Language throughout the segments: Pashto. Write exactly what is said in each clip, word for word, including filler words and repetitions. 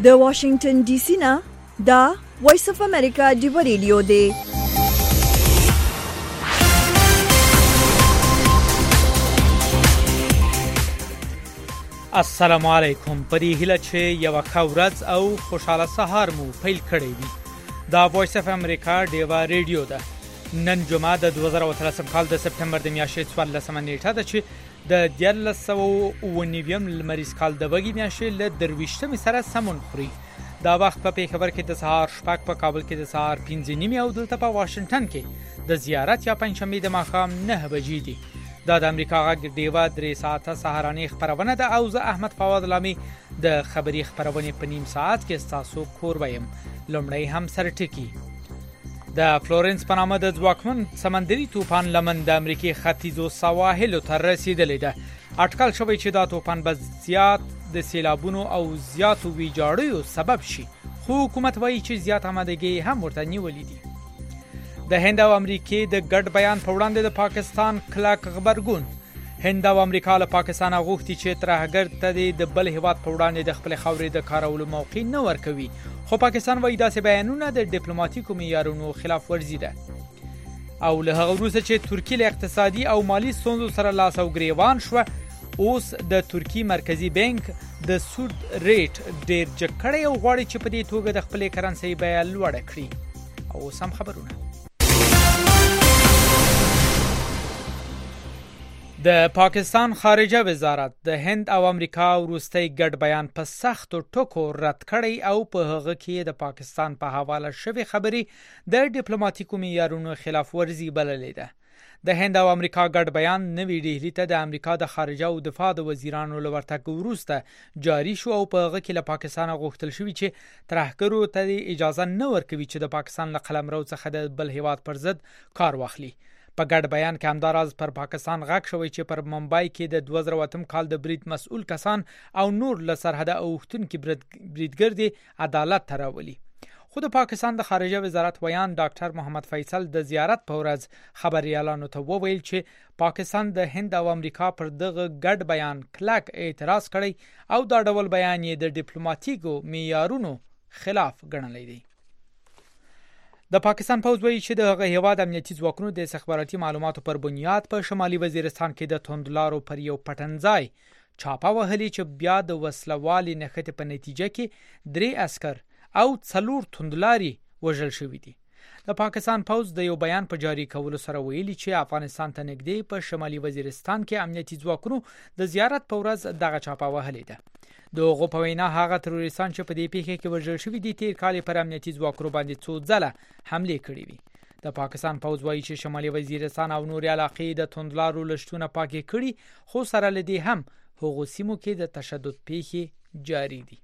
د واشنگټن ډي سي نه دا وایس اف امریکا دی ریډیو دی. السلام علیکم. پدې هیله چې یو ښه ورځ او خوشاله سهار مو پیل کړی وي. دا وایس اف امریکا دی ریډیو ده. نن جمعه د دوه زره اتلسم کال د سپټمبر د میاشتې څوارلسمه نیټه ده چې د دیارلس سوه اووه نوي لمریز کال د وږي میاشتې له درویشتمې سره سمون خوري. دا وخت په پیښور کې د سهار شپږ، په کابل کې د سهار پنځه نیمې او دلته په واشنگټن کې د زیارت یا پنځشنبې د ماښام نه بجې دي. دا د امریکا غږ ډیوه درې ساعته سهارنۍ خبرونه ده او زه احمد فواد لامي د خبري خبرونه په نیم ساعت کې ستاسو کور ویم. لومړی هم سرټکی. د فلورنس په نامه د ځواکمن سمندري طوفان لمن د امریکای ختیځو سواحلو ته رسیدلې ده. اټکل شوی چې دا طوفان به زیات د سیلابونو او زیاتو ویجاړیو سبب شي، خو حکومت وایي چې زیات آمادګي هم ورته نیولې دي. د هند او امریکای د ګډ بیان په وړاندې د پاکستان کلک غبرګون. هند او امریکا له پاکستان غوښتي چې ترهګر ته د بل هیواد په وړاندې د خپل خاورې د کارولو موقع نه ورکوي، خو پاکستان وایي داسې بیانونه د ډیپلوماټیکو معیارونو خلاف ورزي ده. او له هغه وروسته چې ترکیه له اقتصادي او مالی ستونزو سره لاس او ګریوان شو، اوس د ترکی مرکزی بانک د سود ریټ ډیر جکړې او غواړي چې په دې توګه د خپل کرنسي بیه لوړه کړي. او سم خبرونه. د پاکستان خارجه وزارت د هند او امریکا وروستي ګډ بیان په سختو ټکو رد کړی او په هغه کې د پاکستان په حواله شوی خبري د ډیپلوماټیکو معیارونو خلاف ورزي بللې ده. د هند او امریکا ګډ بیان نوی ډیلی ته د امریکا د خارجه او دفاع د وزیرانو لورتګ وروسته جاری شو او په هغه کې له پاکستان غوښتل شوی چې ترهګرو ته اجازه نه ورکوي چې د پاکستان له قلمرو څخه د بل هیواد پر ضد کار واخلي. په ګډ بیان کې همداراز پر پاکستان غږ شوی چې پر ممبئی کې د دوه زره اتم کال د برید مسؤل کسان او نور له سرحده اوښتونکي بریدګر عدالت ته راولي. خو د پاکستان د خارجه وزارت ویان ډاکټر محمد فیصل د زیارت په ورځ خبريالانو ته وویل چې پاکستان د هند او امریکا پر دغه ګډ بیان کلک اعتراض کړی او دا ډول بیان یې د ډیپلوماټیکو معیارونو خلاف ګڼلی دی. د پاکستان پوځ وایي چې د هغه هیواد امنیتي ځواکونو د استخباراتي معلوماتو پر بنیاد په شمالي وزیرستان کې د توندلارو پر یو پټنځای چاپه وهلي چې بیا د وسلوالي نښتې په نتیجه کې درې عسكر او څلور توندلاري وژل شوي دي. د پاکستان پوځ د یو بیان په جاری کولو سره ویلي چې افغانستان ته نږدې په شمالي وزیرستان کې امنیتي ځواکونو د زیارت په ورځ دغه چاپه وهلې ده. دغه په وینا هغه تروریستان چې په دې پیښه کې وژل شوي دي تیر کال پر امنیتي ځواکونو باندې څو ځله حمله کړې وي. د پاکستان پوځ وایي چې شمالي وزیرستان او نور علاقې د توندلارو لشتونه پاکي کړي، خو سره لدی هم هغو سیمو کې د تشدد پیښې جاری دي.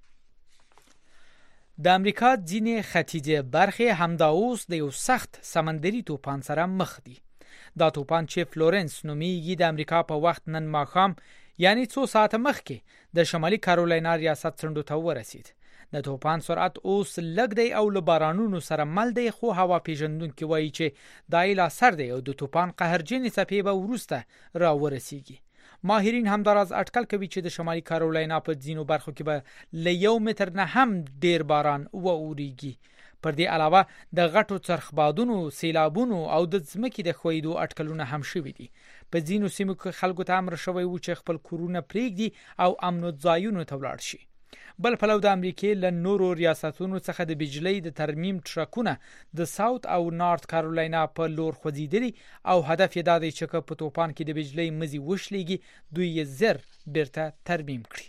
د امریکا ځینې ختیځې برخې همدا اوس د یو سخت سمندري طوفان سره مخ دي. دا طوفان چې فلورنس نومیږي د امریکا په وخت نن ماښام یعنی څو ساعته مخکې د شمالي کارولینا ریاست څنډو ته ورسید. د طوفان سرعت اوس لږ دی او له بارانونو سره مل دی، خو هوا پیژندونکي وایي چې دا لا سر دی او د طوفان قهرجنې څپې به وروسته را ورسیږي. ماهرین همداراز اټکل کوي چې د شمالي کارولینا په ځینو برخو کې به له یو متر نه هم ډیر باران ووريږي. پر دې علاوه د غټو څرخبادونو، سیلابونو او د ځمکې د ښویدو اټکلونه هم شوي دي. په ځینو سیمو کې خلکو ته امر شوی و چې خپل کورونه پرېږدي او امنو ځایونو ته ولاړ شي. بل پلو د امریکای له نورو ریاستونو څخه د بجلی د ترمیم ټرکونه د ساوث او نارت کارولینا په لور خوځېدلي او هدف یې دا دی چې په طوفان کې د بجلی مزي وشلېږي، دوی یې زر بیرته ترمیم کړي.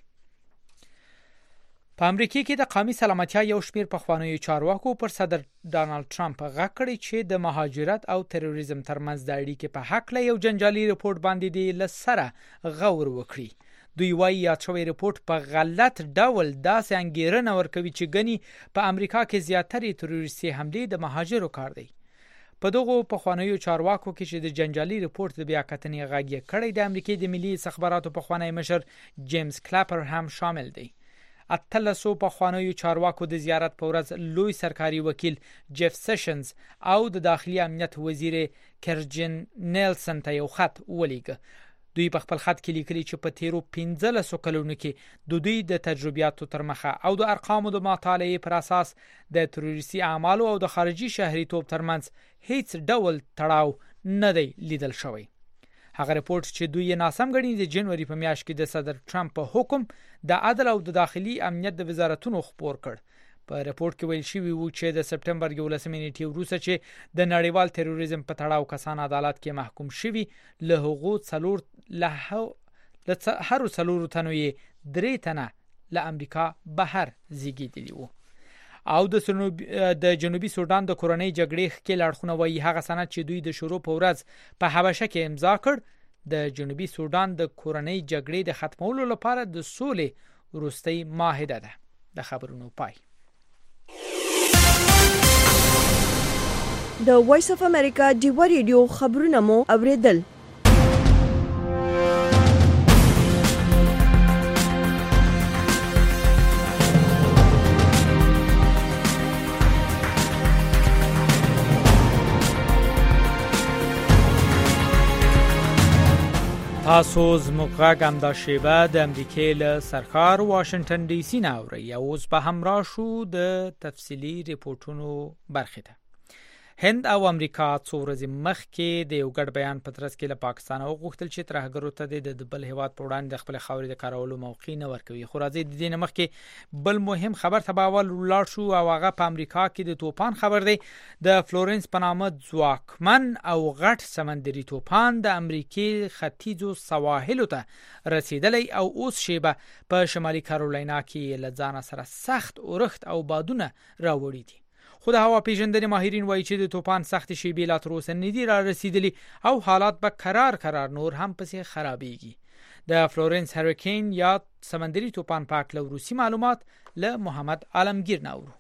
په امریکا کې د قومي سلامتیا یو شمېر پخوانیو چارواکو پر صدر ډانلډ ټرمپ غږ کړی چې د مهاجرت او تروریزم ترمنځ د اړیکې په حق له یو جنجالي رپورټ باندې دی لسره غور وکړي. دوی وایي یاد شوی رپورټ په غلط ډول داسې انګیرنه ورکوي چې ګني په امریکا کې زیاتره تروریستي حملې د مهاجرو کار دی. په دغه پخوانیو چارواکو کې چې د جنجالي رپورټ د بیا کتنې غږ یې کړی د امریکای د ملي استخباراتو پخوانی مشر جیمز کلاپر هم شامل دی. اتلسو پخوانیو چارواکو د زیارت په ورځ لوی سرکاري وکیل جیف سیشنز او د داخلي امنیت وزیر کرجن نیلسن ته یو خط ولیږه. دوی په خپل خط کې لیکلي چې په تیرو پنځلسو کلونو کې د دوی د تجربیاتو تر مخه او د ارقامو د مطالعې پر اساس د تروریستي اعمالو او د خارجي شهريتوب ترمنځ هیڅ ډول تړاو نه دی لیدل شوی. هغه رپورت چې دوی یې ناسم ګڼي د جنوري په میاشت کې د صدر ټرمپ په حکم د عدل او د داخلي امنیت د وزارتونو خبر کړ. په رپورت کې ویل شوی و چې د سپټمبر یولسمې نیټې وروسته چې د نړیوال تروریزم په تړاو کسان عدالت کې محکوم شوي له هغو څلور له هر څلور تنو یې درې تنه له امریکا بهر زیږیدلي وو. او د د جنوبي سودان د کورنۍ جګړې ښکېل اړخونه وایي هغه سند چې دوی د شروع په ورځ په حبشه کې امضا کړ د جنوبي سودان د کورنۍ جګړې د ختمولو لپاره د سولې وروستۍ معاهده ده. د خبرونو پای. د وایس اف امریکا ډیوا ریډیو خبرونه مو اوریدل. تاسو زموږ غږ همدا شیبه د امریکې له سرکار واشنگټن ډي سي نه اورئ. اوس به هم راشو د تفصیلي ریپورتونو برخې ته. هند او امریکا څو ورځې مخکې د یو ګډ بیان په ترڅ کې له پاکستان وغوښتل چې ترهګرو ته د بل هیواد په وړاندې د خپل خاورې د کارولو موقع نه ورکوي. خو راځي د دې نه مخکې بل مهم خبر ته به اول ولاړ شو او هغه په امریکا کې د طوفان خبر دی. د فلورنس په نامه ځواکمن او غټ سمندري طوفان د امریکای ختیځو سواحلو ته رسیدلی او اوس شیبه په شمالي کارولینا کې له ځان سره سخت اورښت او بادونه راوړي دي. خو د هوا پیژندنې ماهرین وایي چې د طوفان سخت شیبې لا تر اوسه نه دي را رسیدلي او حالات به قرار قرار نور هم پسې خرابېږي. د فلورنس هریکین یا سمندري طوفان په اړه روسي معلومات له محمد عالمگیر ناورو.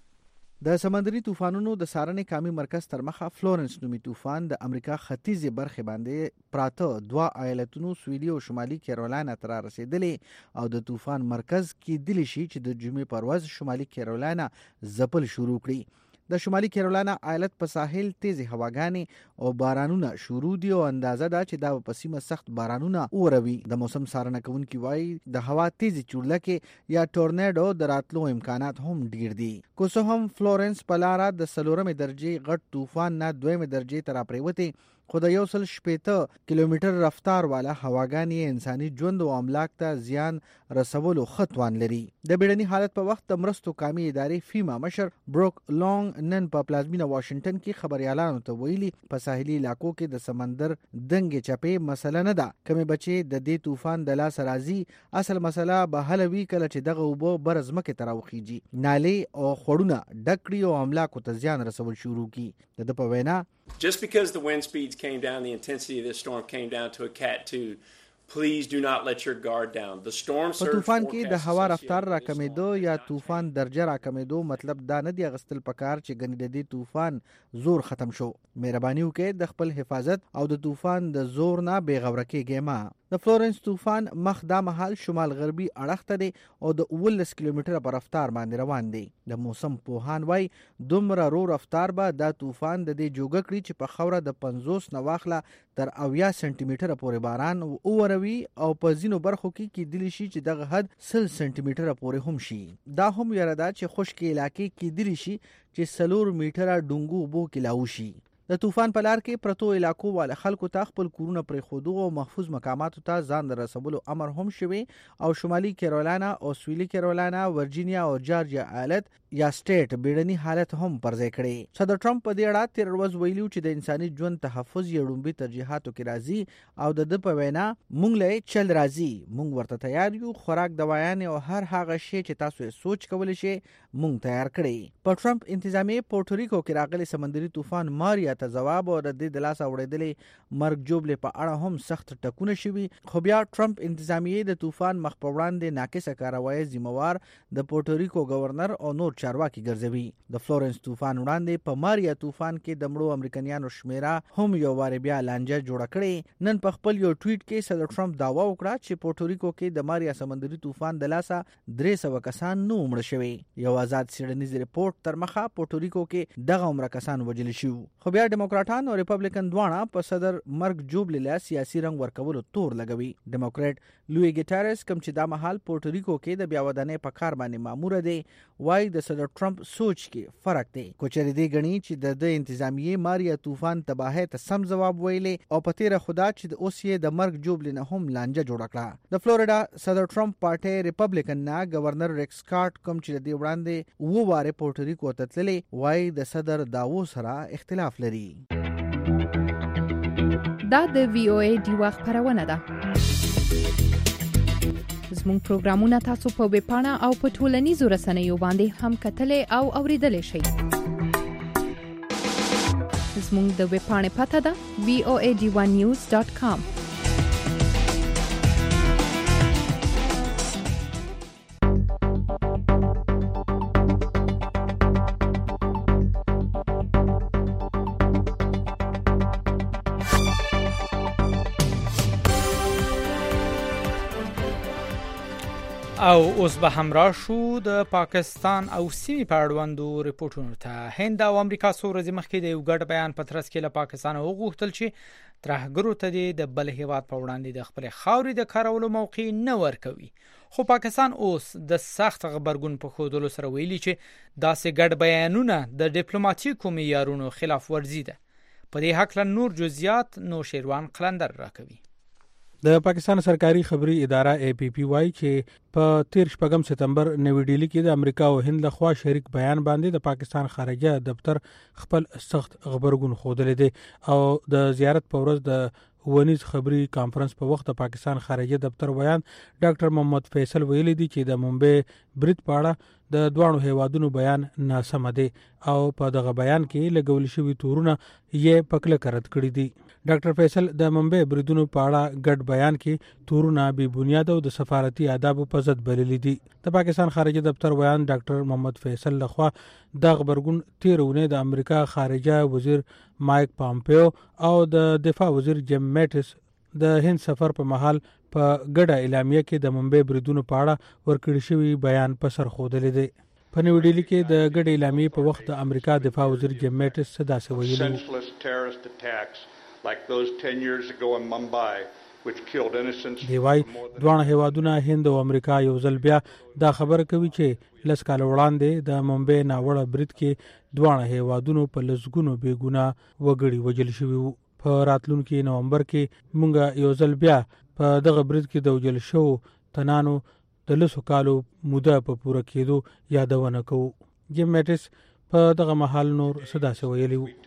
د سمندري طوفانونو د څارنې قومي مرکز تر مخه فلورنس نومي طوفان د امریکا ختیځې برخې باندې پراته دوه ایالتونو سویلي او شمالي کیرولینا ته را رسیدلی او د طوفان مرکز کې دلی شي چې د جمعې پر ورځ شمالي کیرولینا ځپل شروع کړي. د شمالي کیرولینا ایالت په ساحل تیزی هواګانې او بارانونه شروع دي او اندازه ده چې دا په سیمه سخت بارانونه اوروي. د موسم څارنه کوونکي وایي د هوا تیزی چورلکه یا ټورناډو د راتلو امکانات هم ډیر دي. کو څه هم فلورنس په لاره د څلورمې درجې غټ طوفان نه دویمې درجې ته راپریوتي خو د یو سل شپېته کیلومتر رفتار والا هواګانې انساني ژوند او املاک ته زیان رسولو خطوان لري. د بیړني حالت په وخت د مرستو قومي ادارې فیما مشر بروک لونګ نن په پلازمینه واشنگټن کې خبريالانو ته ویلي په ساحلي علاقو کې د سمندر دنګ چپې مسله نه ده. کمې بچي د دې طوفان د لاس راځي اصل مسله به حل وی کله چې دغه وبو برزمکه تر وخیږي نالې او خړونه ډکړي او املاک ته زیان رسول شروع کی. د په وینا Just because the wind speeds came down, the intensity of this storm came down to a cat two. Please do not let your guard down. The storm surge. په طوفان کې د هوا رفتار راکمېدو یا طوفان درجه راکمېدو مطلب دا نه دی غستل پکار چې غنی د دې طوفان زور ختم شو. مهرباني وکړئ د خپل حفاظت او د طوفان د زور نه بیغوره کېږئ ما. د فلورنس طوفان مخ دا مهال شمال غربي اړخ ته دی او د اوولس کیلومتره په رفتار باندې روان دی. د موسم پوهان وای دومره رو رفتار به دا طوفان د دې جوګه کړی چې په خوره د پنځوس نه واخله تر اویا سانتي متره پورې باران اوروي او په ځینو برخو کې کېدلی شي چې دغه حد سل سانتي متره پورې هم شي. دا هم یاره ده چې خشک علاقې کېدلی شي چې سلور میټره ډونګو بو کې لاو شي. د طوفان په لار کې پرتو علاقو وال خلکو ته خپل کورونه پرې خودو او محفوظ مقاماتو ته ځان رسولو امر هم شوی او شمالي کیرولینا او سویلي کیرولینا ورجینیا او جارجیا ایالت یا سټیټ بیړني حالت هم پرځای کړي. صدر ټرمپ په دې اړه تیر ورځ ویلو چې د انساني ژوند تحفظ یې لومبي ترجیحاتو کې راځي او د د په وینا مونږ له چل راځي مونږ ورته تیار یو. خوراک دوايان او هر هغه شی چې تاسو یې سوچ کولای شئ مونږ تیار کړی. په ټرمپ انتظامیه پورټوریکو کې راغلي سمندري طوفان ماریا ته جواب او د دې د لاس اوړېدلې مرګ جوړلې په اړه هم سخت ټکونه شوي. خو بیا ټرمپ انتظامیه د طوفان مخ په وړاندې ناقصه کاروایی ذمہوار د پورټوریکو گورنر او نور چارواکي ګرځوي. د فلورنس طوفان وړاندې په ماریا طوفان کې د مړو امریکایانو شمیره هم یو وار بیا لانجه جوړه کړې. نن په خپل یو ټویټ کې صدر ټرمپ داوا وکړه چې پورټوریکو کې د ماریا سمندري طوفان د لاسه درې سوه کسان نو مړه شوي. یو آزاد څېړنیز ریپورت تر مخه پورټوریکو کې دغه عمره کسان وژل شو. خو بیا ډیموکراټان او ریپبلیکن دواړه په صدر مرګ جوبلې له سیاسي رنګ ورکولو تور لګوي. ډیموکراټ لوی ګیټارس کوم چې دا مهال پورټوریکو کې د بیا ودانۍ په کار باندې مامور دی وای د صدر ټرمپ سوچ کې فرق دی. کوچری دی غني چې د د انتظامیه ماریا طوفان تباہی ته سم جواب ویلې او په تیره خدا چې د اوس یې د مرګ جوبلې نه هم لانجه جوړه کړه. د فلوریډا صدر ټرمپ پارټي ریپبلیکن نه گورنر ریکس سکاټ کوم چې د وړاندې وو واره پورټوریکو ته تللی وای د صدر داوو سره اختلاف لري. دا د وی او ای دی وخت خبرونه ده. زموږ پروګرامونه تاسو په ویب پاڼه او په ټولنیزو رسنیو باندې هم کتلې او اوریدلې شئ. زموږ د ویب پاڼې پته ده وی او ای ډي ون نیوز ډاټ کام. او اوس به همراه شو د پاکستان او سیمې په اړوندو ریپورتونو ته. هند او امریکا څو ورځې مخکې د یو ګډ بیان په ترڅ کې له پاکستان وغوښتل چې ترهګرو ته د بل هیواد په وړاندې د خپل خاورې د کارولو موقع نه ورکوي. خو پاکستان اوس د سخت خبرګون په ښودلو سره ویلي چې داسې ګډ بیانونه د ډیپلوماټیکو معیارونو خلاف ورزي ده. په دې هکله نور جزئیات نوشیروان قلندر راکوي. د پاکستان سرکاري خبري اداره اے پی پی وايي چې په تیر شپږم سپتمبر نوې ډیلی کې د امریکا او هند لخوا شریک بیان باندې د پاکستان خارجه دفتر خپل سخت خبرګون خوده دي او د زیارت په ورځ د ونیز خبري کانفرنس په وخت د پاکستان خارجه دفتر بیان ډاکټر محمد فیصل ویلي دي چې د ممبئی برید پاړه د دوانو هیوادونو بیان ناسم دی او په دغه بیان کې لګول شوی تورونه یې پکله کرد کړی دي. ډاکټر فیصل د ممبئی بریدونو په اړه ګډ بیان کې تورونه بی بنیاد او د سفارتي آداب په ضد بللي دي. د پاکستان خارجه دفتر بیان ډاکټر محمد فیصل لخوا د خبرګون تیرونه د امریکا خارجه وزیر مایک پامپیو او د دفاع وزیر جیم میټس د هند سفر په محل په ګډه اعلامیه کې د ممبئی بریدونو په اړه ورکړی شوی بیان په سر خوده دي. په نیو ډیلی کې د ګډه اعلامیې په وخت د امریکا دفاع وزیر جیم میټس صدا سي ویلي دی وايي دوه هیوادونه هند او امریکا یو ځل بیا دا خبره کوي چې لس کال وړاندې د ممبئی ناوړه برید کې دوه هیوادونو په لسګونو بیګونه وګړي وجل شوی وو. په راتلونکي نومبر کې مونږ یو ځل بیا په دغه برید کې د وجل شو تنانو د لسو کالو موده په پوره کېدو یادونه کوو. جیم میټس په دغه محل نور صدا سي ویلي وو.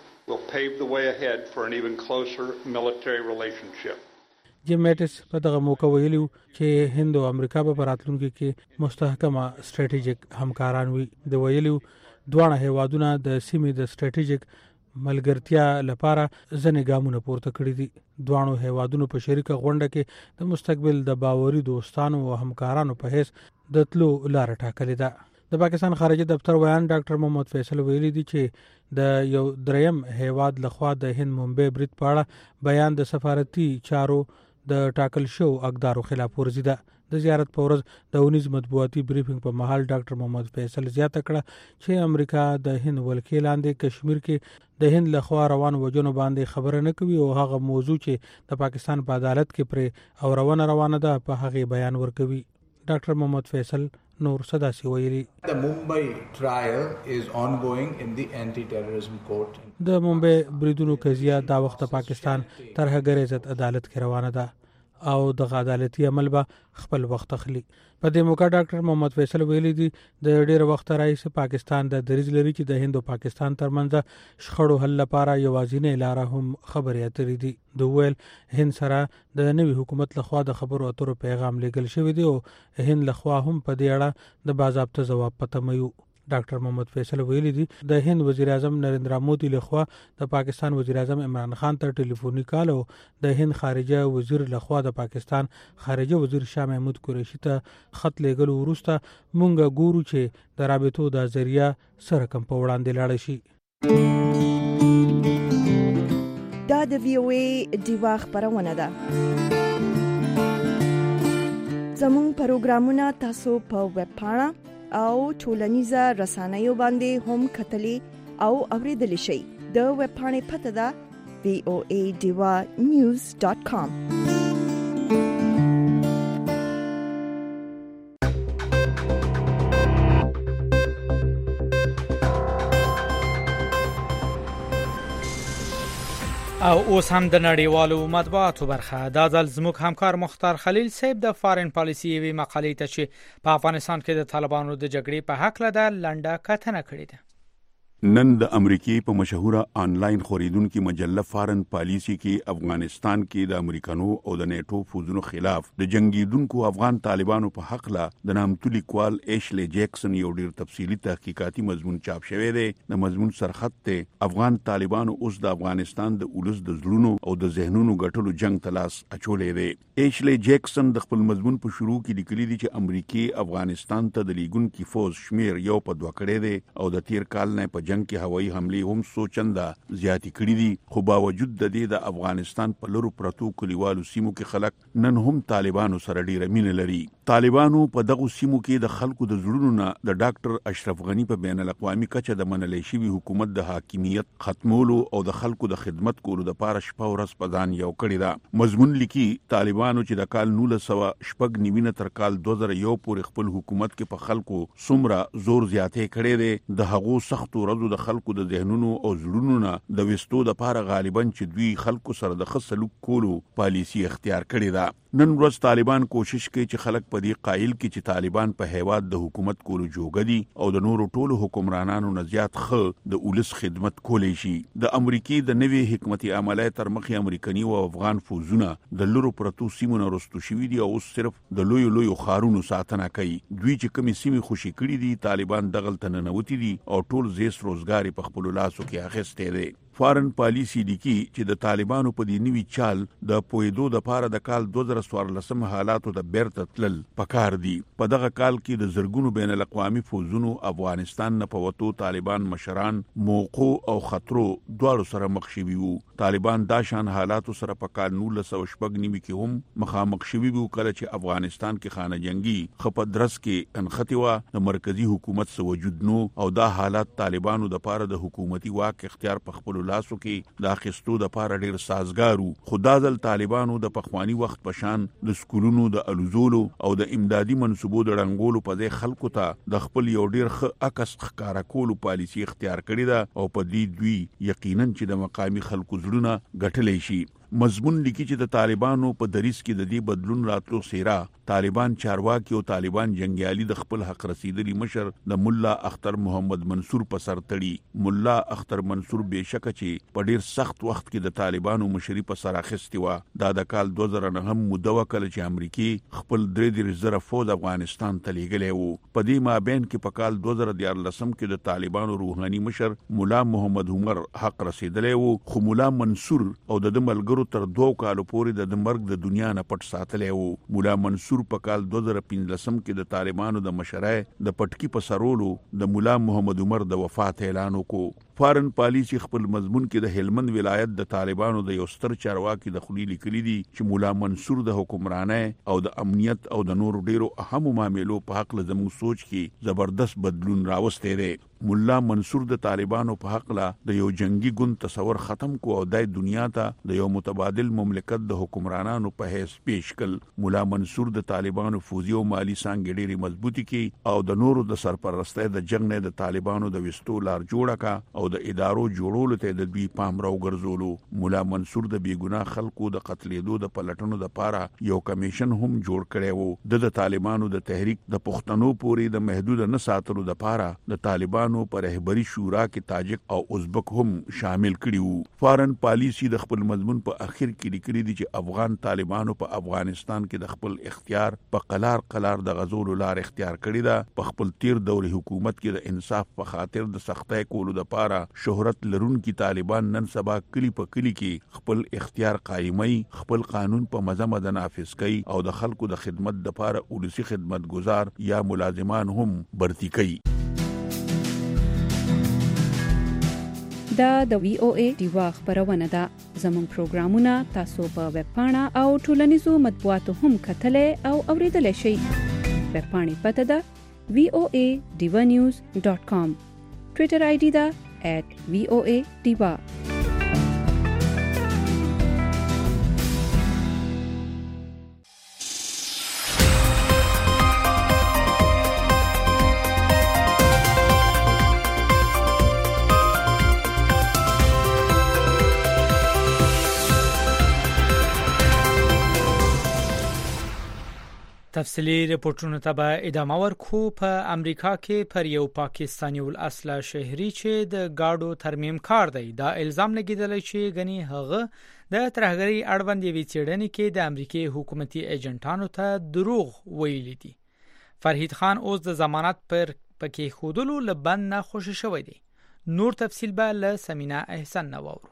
جیم میټس په دغه موقع ویلي چې هند او امریکا په راتلونکي کې مستحکمه سټریټیجیک همکاران وي. د ویلي دوه هیوادونه د سیمې د سټریټیجیک ملګرتیا لپاره ځنې ګامونه پورته کړی دي. دوه هیوادونو په شریکه غونډه کې د مستقبل د باوري دوستانو او همکارانو په هیڅ د تلو لار ټاکلې ده. د پاکستان خارجه دفتر بیان ډاکټر محمد فیصل ویلي دي چې د یو دریم هیواد لخوا د هند ممبئی برید په اړه بیان د سفارتي چارو د ټاکل شو اقدارو خلاف ورزي ده. د زیارت په ورځ د ونیز مطبوعاتي بریفینګ په محل ډاکټر محمد فیصل زیاته کړه چې امریکا د هند ولکې لاندې کشمیر کې د هند لخوا روان وجونو باندې خبره نه کوي او هغه موضوع چې د پاکستان په عدالت کې پر او روانه روانه ده په هغه بیان ورکوي. ډاکټر محمد فیصل نور صدا سی ویلي The Mumbai trial is ongoing in the anti-terrorism court. د ممبئی بریدونو قضیه دا وخت پاکستان ترهګر عزت عدالت کې روانه ده او د عدالتي عمل به خپل وخت اخلي. په دې موقع ډاکټر محمد فیصل ویلي دي د ډېر وخت راځي پاکستان د دریځ لري چې د هند او پاکستان ترمنځ شخړو حل لپاره یوازینۍ لار هم خبرې اترې دي. د ویل هند سره د نوي حکومت لخوا د خبرو اترو پیغام لګل شوی دی او هند لخوا هم په دې اړه د باضابطه ځواب پته ميو. ډاکټر محمد فیصل ویلي دي د هند وزیر اعظم نریندرا مودي لخوا د پاکستان وزیر اعظم عمران خان ته ټلیفوني کال او د هند خارجه وزیر لخوا د پاکستان خارجه وزیر شاه محمود قریشي ته خط لیږلو وروسته مونږ ګورو چې د رابطو د ذریعہ سره کم په وړاندې لاړ شي. دا د وی او ای دیوا خبرونه ده. زموږ پروګرامونه تاسو په ویب پاڼه او ټولنیزه رسنیو باندې هم کتلی او اوریدلی شئ. د ویب پاڼې پته ده وی او ای دیوا نیوز ډاټ کام. او اوس هم د نړیوالو مطبوعاتو برخه دا ځل زموږ همکار مختار خلیل صاحب د فارن پالیسی وی مقالې ته چې په افغانستان کې د طالبانو د جګړې په حق لده لنډه کتنه کړې ده. نن د امریکای په مشهوره آنلاین خریدونکو مجله فارن پالیسی کې افغانستان کې د امریکانو او د نیټو فوجونو خلاف د جنگیدونکو افغان طالبانو په حق لا د نامتو لیکوال ایشلی جیکسن یو ډیر تفصیلی تحقیقاتي مضمون چاپ شوی دی. د مضمون سرخط ته افغان طالبانو اوس د افغانستان د اولس د زړونو او د ذهنونو ګټلو جنگ تلاش اچولې دی. ایشلی جیکسن د خپل مضمون په شروع کې لیکلي دي چې امریکای افغانستان ته د لیګونکو فوج شمیر یو په دوه کړی دی او د تیر کال نه په جنگ کې هوایي حمله هم سوچنده زیاتی کړې دي. خو باوجود د دې د افغانستان په لورو پرتو کلیوالو سیمو کې خلک نن هم طالبانو سره ډیره مینه لري. طالبانو په دغه سیمو کې د خلکو د زړونو نه د ډاکټر اشرف غنی په بین الاقوامي کچه د منلې شوی حکومت د حاکمیت ختمولو او د خلکو د خدمت کولو د پاره شپه ورځ په ځان یو کړی دا. مضمون لیکي طالبانو چې د کال نولس سوه شپږ نیوینه تر کال دوه زره یو پورې خپل حکومت کې په خلکو څومره زور زیاتې کړی دی د هغو سخت ورځو د خلکو د ذهنونو او زړونو نه د وستو د پاره غالبا چې دوی خلکو سره د خصلوک کولو پالیسی اختیار کړی دا. نن ورځ طالبان کوشش کوي چې خلک په دې قایل کې چې طالبان په هیواد د حکومت کولو جوګه دي او د نورو ټولو حکمرانانو نه زیات ښه د اولس خدمت کولی شي. د امریکای د نوي حکمت عملی تر مخې امریکایي او افغان فوجونه د لورو پرتو سیمو نه رستو شوي دي او اوس صرف د لوی لوی خارونو ساتنه کوي. دوی چې کومې سیمې خوشي کړي دي طالبان دغلته ننوتي دي او ټول زیس روزګار په خپل لاسو کې اخیستی دی. فارن پالیسی لیکي چې د طالبانو په دې نوي چال د پویدو د پاره د کال دوه زره څوارلسم حالاتو د بیرته تلل پکار دي. په دغه کال کې د زرګونو بین الاقوامي فوجونو افغانستان نه په وتو طالبان مشران موقع او خطرو دواړو سره مخ شوي وو. طالبان دا شان حالاتو سره په کال نولس سوه شپږ نیمه کې هم مخامخ شوي وو کله چې افغانستان کې خانه جنگي خپه درس کې انختی وا د مرکزی حکومت سره وجود نو او دا حالات طالبانو د پاره د حکومتي واک اختیار په خپل لاسو کې د اخیستو د پاره ډیر سازګارو. خدا ځل طالبانو د پخوانی وخت پشان د سکولونو د الوزولو او د امدادي منصوبو د رنګولو په ځای خلکو ته د خپل یو ډیر ښه عکس ښکارا کولو پالیسی اختیار کړی ده او په دې دوی یقینا چې د مقامی خلکو زړونه ګټلی شي. مضمون لیکي چې د طالبانو په دریس کې د دې بدلون راتلو سیرا طالبان چارواکي او طالبان جنگیالي د خپل حق رسیدلی مشر د مولا اختر محمد منصور په سر تړي. مولا اختر منصور بهشکه چې په ډیر سخت وخت کې د طالبانو مشري په سر اخیستی و. دا د کال دوه زره نه هم موده وکړه چې امریکای خپل درې درې زره فوج افغانستان ته لیږلی وو. په دې مابین کې په کال دوه زره دیارلسم کې د طالبانو روحاني مشر مولا محمد عمر حق رسیدلی وو خو مولا منصور او د ملګرو تر دوه کالو پورې د مرګ د دنیا نه پټ ساتلی وو. مولا منصور په کال دوه زره پنځلسم کې د طالبانو د مشرۍ د پټکی په سرولو د مولا محمد عمر د وفات اعلان وکړ. فارن پالیسی خپل مضمون کې د هلمند ولایت د طالبانو د یو ستر چارواکي د خلی لیکلي دي چې مولا منصور د حکمرانۍ او د امنیت او د نورو ډیرو اهمو معاملو په حق له زموږ سوچ کې زبردست بدلون راوستی دی. مولا منصور د طالبانو په حق لا د یو جنگي ګوند تصور ختم کو او د دنیا ته د یو متبادل مملکت د حکمرانانو په حیث پیش کړ. مولا منصور د طالبانو فوزي او مالی څنګه ډیره مضبوطی کی او د نورو د سرپرستۍ د جنگ نه د طالبانو د وستو لار جوړه کا او او د ادارو جوړولو ته د دوی پام راوګرځولو. مولا منصور د بیګناه خلکو د قتلېدو د پلټنو د پاره یو کمیشن هم جوړ کړی وو. د طالبانو د تحریک د پښتنو پورې د محدود نه ساتلو د پاره د طالبانو پر رهبری شورا کې تاجک او ازبک هم شامل کړي وو. فارن پالیسی د خپل مضمون په اخر کې لیکلي دي چې افغان طالبانو په افغانستان کې د خپل اختیار په قلار قلار د غزولو لار اختیار کړی ده. په خپل تیر دور حکومت کې د انصاف په خاطر د سختۍ کولو د پاره شهرت لرونکي طالبان نن سبا کلی په کلی کې خپل اختیار قائمي، خپل قانون په مزه مزه نافذ کوي او د خلکو د خدمت د پاره ولسی خدمتګزار یا ملازمان هم برتی کوي. دا د وی او ای دیوا خبرونه ده. زموږ پروګرامونه تاسو په ویب پاڼه او ټولنیزو مطبوعاتو هم کتلای او اوریدلای شئ. ویب پاڼې پته ده وی او ای diva news dot com. ټویټر آی ډي ده at وی او ای diva. تفصیلی رپورټونو ته به ادامه ورکو. په امریکا کې پر یو پاکستانی ول اصله شهري چې د گاډو ترمیم کار دی دا الزام لګیدل چې غني هغه د ترهګری اړوند یوې څېړنې کې د امریکای حکومتي ایجنټانو ته دروغ ویلي دي. فرهید خان اوس د ضمانت پر پکې خودلو لبن نه خوشی شوی دی. نور تفصیل به له سمینا احسان نوورو.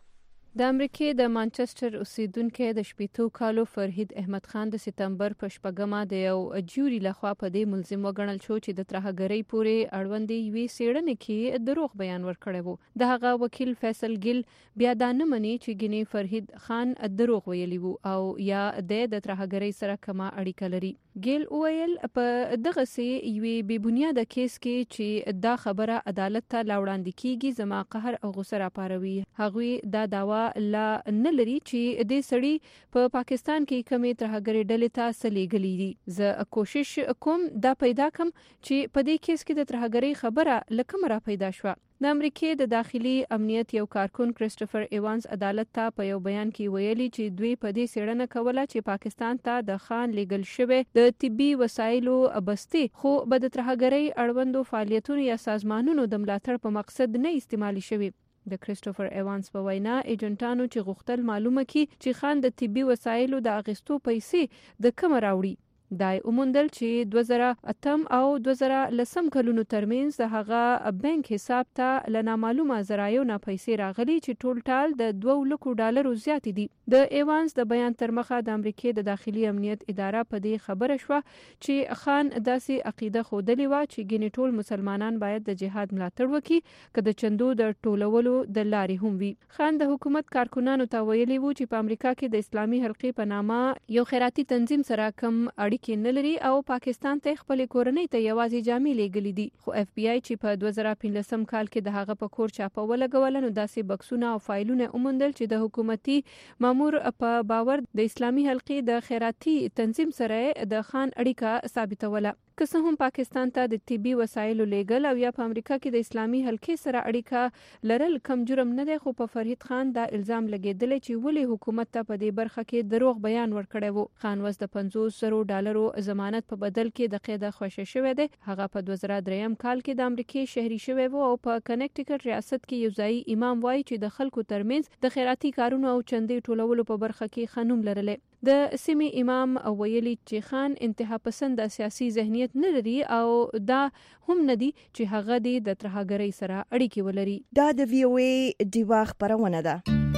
د امریکای د مانچستر اوسیدونکو د شپږ کالو فرهید احمد خان د سپتمبر په شپږمه د یو جوري لخوا په دې ملزم وګڼل شو چې د ترهګری پورې اړوند یوې څېړنې کې دروغ بیان ورکړی وو. د هغه وکیل فیصل ګل بیا دا نه مني چې ګنې فرهید خان دروغ ویلی وو او یا د ترهګری سره کومه اړیکه لري. ګل ویل په دغه سي یوې بې بنیاده کیس کې چې دا خبره عدالت ته لاوړاندې کیږي زما قهر او غوسه راپاروي. هغوی دا داوا لا نه لري چې د سړی په پا پاکستان کې کمی ترهګری ډلې ته سلیګلی دي. زه کوشش کوم دا پیدا کم چې په دې کیس کې د ترهګری خبره لکه مرا پیدا شوه. د امریکای د داخلي امنیت یو کارکون کریسټوفر ایوانز عدالت ته په یو بیان کې ویلي چې دوی په دې څېړنه کوله چې پاکستان ته د خان لیګل شوی د طبي وسایلو بستي خو به د ترهګری اړوندو فعالیتونو یا سازمانونو د ملاتړ په مقصد نه استعمالي شوی. د کریسټوفر ایوانز په وینا ایجنټانو چې غوښتل معلومه کی چې خان د طبي وسایلو د اغستو پیسې د کوم راوړي. دای اومندل چې دوه زره اتم او دوه زره لسم کلونو ترمنځ د هغه بانک حساب ته لنا معلومه زرایو نه پیسې راغلي چې ټول ټال د دوه لکو ډالرو زیات دي. د ایوانز د بیان تر مخه د امریکای د داخلي امنیت اداره په دې خبره شوه چې خان داسې عقیده خودلی و چې ګینه ټول مسلمانان باید د جهاد ملاتړ وکړي که د چندو د ټولولو د لارې هم وي. خان د حکومت کارکونانو ته ویلي وو چې په امریکا کې د اسلامي حلقې په نامه یو خیراتي تنظیم سره کم اړیکې کې نه لري او پاکستان ته خپل کورنۍ ته یوازې جامې لېږلې دي. خو اف بی آی چې په دوه زره پنځلسم کال کې د هغه په کور چاپه ولګول نو داسې بکسونه او فایلونه اومندل چې د حکومتي مامور په باور د اسلامي حلقې د خیراتي تنظیم سره د خان اړیکه ثابتوله. که څه هم پاکستان ته د طبي وسایلو لیږل او یا په امریکا کې د اسلامي حلقې سره اړیکه لرل کم جرم نه دی، خو په فرهید خان دا الزام لګیدل چې ولې حکومت ته په دې برخه کې دروغ بیان ورکړی وو. خان وس د پنځوس زره ډالرو ضمانت په بدل کې د قیده خوشی شوی دی. هغه په دوه زره دریم کال کې د امریکای شهري شوی وو او په کنیکټیکټ ریاست کې یو ځای امام وایي چې د خلکو ترمنځ د خیراتي کارونو او چندې ټولولو په برخه کې خنوم لرلې. د سیمې امام ویلي چې خان انتها پسند سیاسي ذهنیت نه لري او دا هم ندي چې هغه د ترهګرۍ سره اړیکې ولري. دا د وی او ای دیوا خبرونه ده.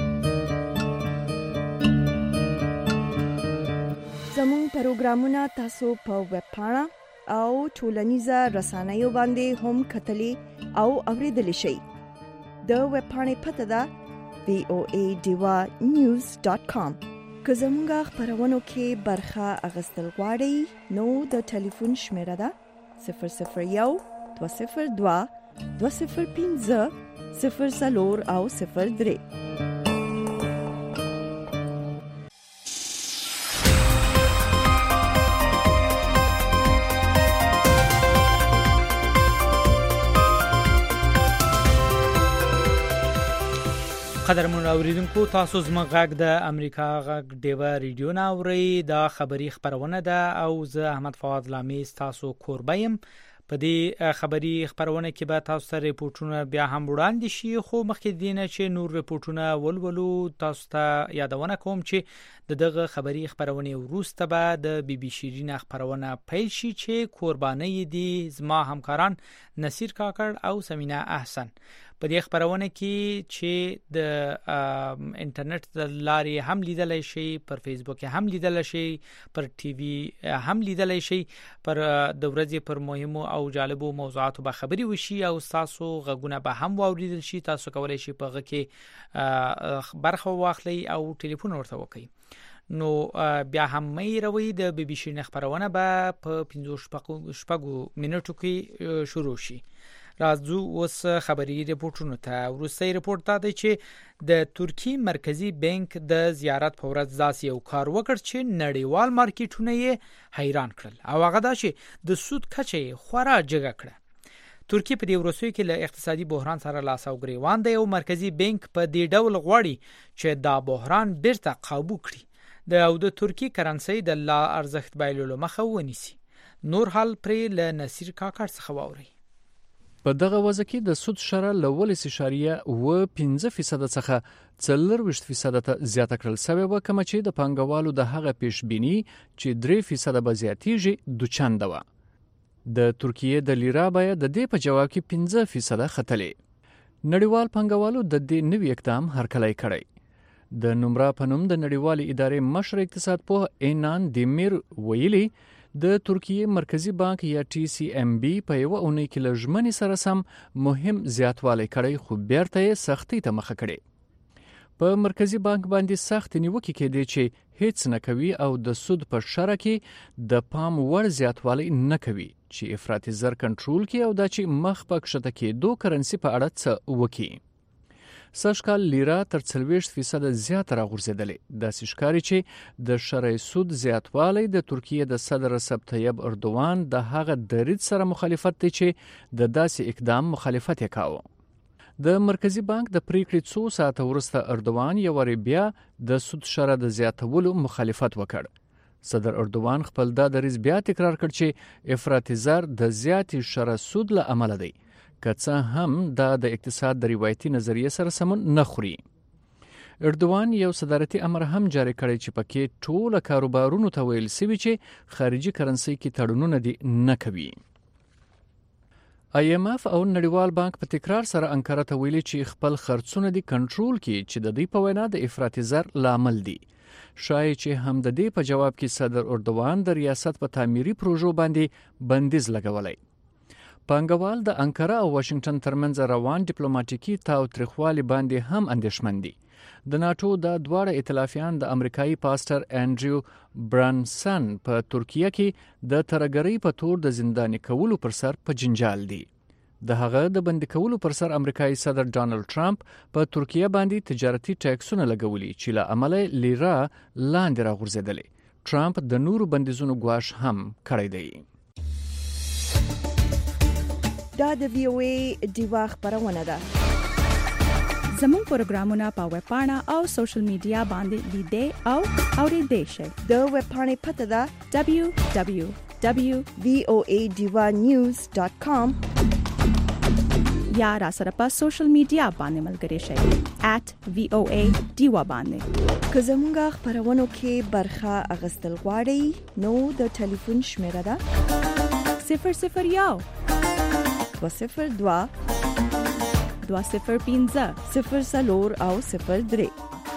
زموږ پروګرامونه تاسو په ویب پاڼه او ټولنیزه رسنیو باندې هم کتلی او اوریدلی شئ. د ویب پاڼې پته ده وی او ای دیوا نیوز ډاټ کام. که زموږ خبرونو کې برخه اغستل غواړئ نو د ټلیفون شمیره ده صفر صفر یو دوه صفر دوه دوه صفر پنځه صفر څلور او صفر درې. قدرمن اوریدونکو تاسو زما غږ د امریکا غږ ډیوا ریډیو نه اورئ. دا خبری خبرونه ده او زه احمد فواد لامیز تاسو کوربایم. په دې خبری خبرونه کې به تاسو ته ریپورتونه بیا هم وړاندې شي، خو مخکې دینه چې نور ریپورتونه ولولو تاسو ته یادونه کوم چې دغه خبری خبرونه وروسته به د بي بي شيرین خبرونه پیل شي چې قرباني دي زما همکاران نصیر کاکړ او سمینا احسن. په دې خبرونه کې چې د انټرنیټ د لارې هم لیدل شي، پر فیسبوک هم لیدل شي، پر ټي وي هم لیدل شي، پر د ورځې پر مهمو او جالبو موضوعاتو به خبري وشي او تاسو غږونه به هم واوریدل شي. تاسو کولای شئ په غږ کې برخه واخلئ او ټلیفون ورته وکړئ. نو بیا هم مې روي د بي بي شي خبرونه به په پنځه شپږو منټو کې شروع شي. راځو اوس خبري ریپورتونو ته. ورسته ریپورت دا دی چې د ترکی مرکزی بانک د زیارت په ورځ داسې یو کار وکړ چې نړیوال مارکیټونه یې حیران کړل او هغه دا چې د سود کچه خورا جګه کړه. ترکی په دې ورسوي کې له اقتصادي بحران سره لاس او ګریوان دی او مرکزی بانک په دې ډول غواړي چې دا بحران بیرته قابو کړي د او د ترکی کرنسي د لا ارزښت بایللو مخه ونیسي. نور حال پرې له نصیر کاکړ څخه واوري. په دغه وځ کې د سود شره له ولې اشاریه و پنځه فیصد څخه څلور فیصد ته زیاته کړل شوې و، کوم چې د پانګوالو د هغه پیشبینی چې درې فیصد به زیاتیږي د چنده و. د ترکیه د لیرا بیه د دې په جواب کې پنځه فیصد ختلې. نړیوال پانګوالو د دې نوې اقدام هرکلی کړی. د نمرا په نوم د نړیوال ادارې مشر اقتصاد په اینان دیمیر ویلي د ترکیه مرکزی بانک یا ټي سي ام بي په یو اونۍ کې لږمنې سره سم مهم زیاتوالی کړی، خو بیرته یې سختي ته مخه کړي. په مرکزی بانک باندې سخت نیوکې کېدې چې هیڅ نه کوي او د سود په شره کې د پام وړ زیاتوالی نه کوي چې افراطي زر کنټرول کړي او دا چې مخ په کښته کېدو کرنسي په اړه څه وکړي. سږکال لیرا تر څلوېښت فیصد زیاته راغورځېدلې. داسې ښکاري چې د شرعي سود زیاتوالی د ترکیه د صدر رجب طیب اردوان د هغه درید سره مخالفت دی چې د داسې اقدام مخالفت یې کاوه. د مرکزی بانک د پریکړې څو ساعته وروسته اردوان یو واری بیا د سود شره د زیاتولو مخالفت وکړ. صدر اردوان خپل دا دریځ بیا تکرار کړ چې افراطي زر د زیاتې شره سود له امله دی، که څه هم دا د اقتصاد د روایتي نظریه سره سمون نه خوري. اردوان یو صدارتي امر هم جاری کړی چې پکې ټول کاروبارونو ته ویل سوي چې خارجي کرنسي کې تړونونه دي نه کوي. آی ایم اف او نړیوال بانک په تکرار سره انکاره ته ویلي چې خپل خرڅونه دي کنټرول کړي چې د دې په وینا د افراطي زر لامل دي. شایي چې هم د دې په جواب کې صدر اردوان د ریاست په تعمیري پروژو باندې بندیز لګولای. پانګوال د انکاره او واشنگټن ترمنځ روان ډیپلوماټیکي تاو تریخوالي باندې هم اندېښمن دي. د ناتو د دواړه ائتلافیان د امریکایي پاستر انډریو برانسن په ترکیه کې د ترګری په تور د زنداني کولو پر سر په جنجال دي. د هغه د بندي کولو پر سر امریکایي صدر ډانلډ ټرمپ په ترکیه باندې تجارتي ټیکسونه لګولي چې له امله لیرا لاندې راغورځېدلې. ټرمپ د نورو بندیزونو ګواښ هم کړی دی. دا د وی او ای دیوا خبرونه ده. زموږ پروګرامونه په ویب پاڼه او سوشل میډیا باندې لیدئ او اوریدئ شئ. د ویب پاڼې پته ده دبليو دبليو دبليو ډاٹ وی او ای دیوا نیوز ډاٹ کام یا را سره په سوشل میډیا باندې ملګری شئ ایٹ وی او ای دیوا باندې. که زموږ خبرونو کې برخه اغستل غواړئ نو د ټلیفون شمیره ده صفر صفر یو دو صفر دوا دو صفر پنځه صفر څلور او صفر درې.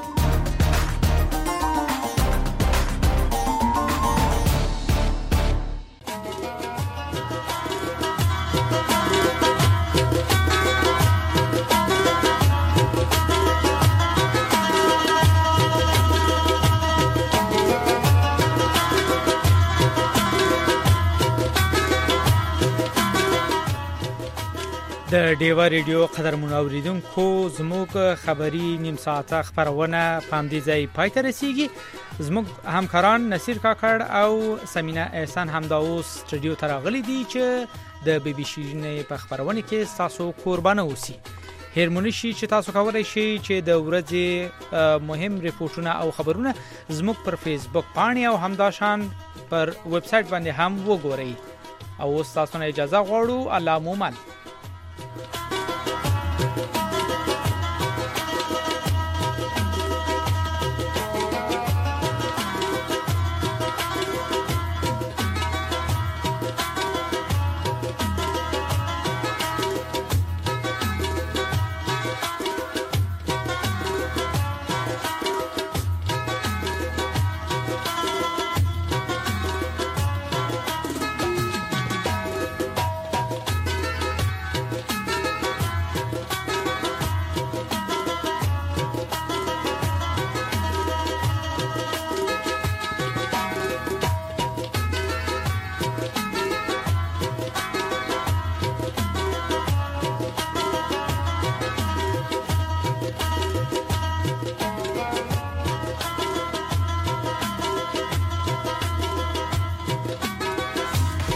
د ډیوا ریډیو قدرمن اوریدونکو زموږ خبری نیم ساعته خبرونه پاندې ځای پای ته رسیږي. زموږ همکاران نصیر کاکړ او سمینا احسان هم دا اوس سټوډیو ته راغلي دي چې د بي بي شيرین په خبرونه کې تاسو قربانه اوسئ. هرمونی شي چې تاسو کولی شئ چې د ورځې مهم ریپورتونه او خبرونه زموږ پر فیسبوک باندې او همداشان پر ویب سټ باندې هم وګورئ. او اوس تاسو نه اجازه غواړو. الله مومن.